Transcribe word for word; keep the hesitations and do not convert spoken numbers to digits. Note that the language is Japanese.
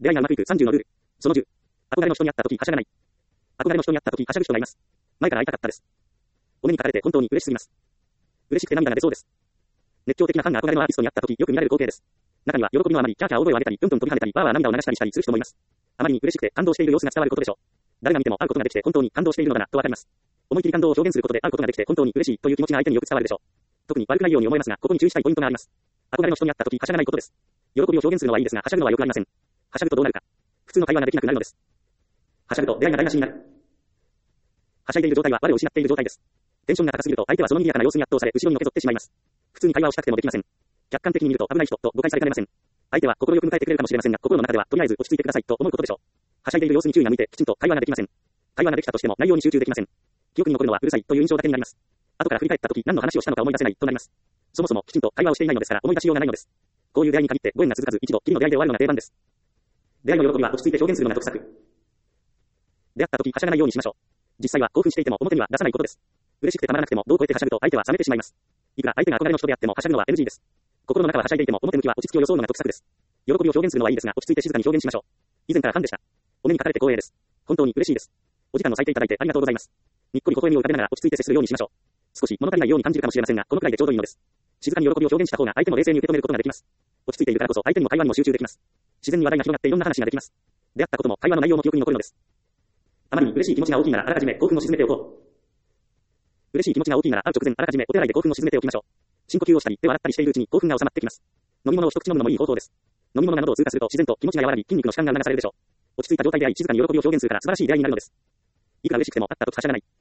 出会いがうまくいくさんじゅうのルール。そのじゅう。憧れの人に会った時はしゃがない。憧れの人に会った時はしゃぐ人がいます。前から会いたかったです。お目にかかれて本当に嬉しすぎます。嬉しくて涙が出そうです。熱狂的なファンが憧れのアーティストに会った時よく見られる光景です。中には喜びのあまりキャーキャー大声を上げたり、うんとん飛び跳ねたり、わーわー涙を流したりしたりする人もいます。あまりに嬉しくて感動している様子が伝わることでしょう。誰が見ても会うことができて本当に感動しているのだなとわかります。思い切り感動を表現することで会うことができて本当に嬉しいという気持ちが相手によく伝わるでしょう。特に悪くないように思えますが、ここに注意したいポイントがあります。憧れの人に会った時はしゃがないことです。喜びを表現するのはいいですが、はしゃぐのは良くありません。はしゃぐとどうなるか。普通の会話ができなくなるのです。はしゃぐと出会いが台無しになる。はしゃいでいる状態は我を失っている状態です。テンションが高すぎると相手はその賑やかな様子に圧倒され後ろにのけぞってしまいます。普通に会話をしたくてもできません。客観的に見ると危ない人と誤解されかねません。相手は心よく迎えてくれるかもしれませんが、心の中ではとりあえず落ち着いてくださいと思うことでしょう。はしゃいでいる様子に注意が向いてきちんと会話ができません。会話ができたとしても内容に集中できません。記憶に残るのはうるさいという印象だけになります。後から振り返った時何の話をしたのか思い出せないとなります。そもそもきちんと会話をしていないのですから思い出しようがないのです。こういう出会いに限ってご縁が続かず一度きりの出会いで終わるのが定番です。出会いの喜びは落ち着いて表現するのが得策。出会った時はしゃがないようにしましょう。実際は興奮していても表には出さないことです。嬉しくてたまらなくてもどうこえてはしゃぐと相手は冷めてしまいます。いくら相手が憧れの人であってもはしゃぐのは エヌジー です。心の中ははしゃいでいても表向きは落ち着きを装うのが得策です。喜びを表現するのはいいですが落ち着いて静かに表現しましょう。以前からファンでした。お目にかかれて光栄です。本当に嬉しいです。お時間を割いていただいてありがとうございます。にっこり微笑みを浮かべながら落ち着いて接するようにしましょう。少し物足りないように感じるかもしれませんが、このくらいでちょうどいいのです。静かに喜びを表現した方が相手も冷静に受け止めることができます。落ち着いているからこそ相手にも会話にも集中できます。自然に話題が広がっていろんな話ができます。出会ったことも会話の内容も記憶に残るのです。あまりに嬉しい気持ちが大きいならあらかじめ興奮を沈めておこう。嬉しい気持ちが大きいなら会う直前あらかじめお手洗いで興奮を沈めておきましょう。深呼吸をしたり手を洗ったりしているうちに興奮が収まってきます。飲み物を一口飲むのもいい方法です。飲み物が喉を通過すると自然と気持ちが和らぎ筋肉の弛緩が促されるでしょう。落ち着いた状態であり静かに喜びを表現するから素晴らしい出会いになるのです。いくら嬉しくても会った時はしゃがない。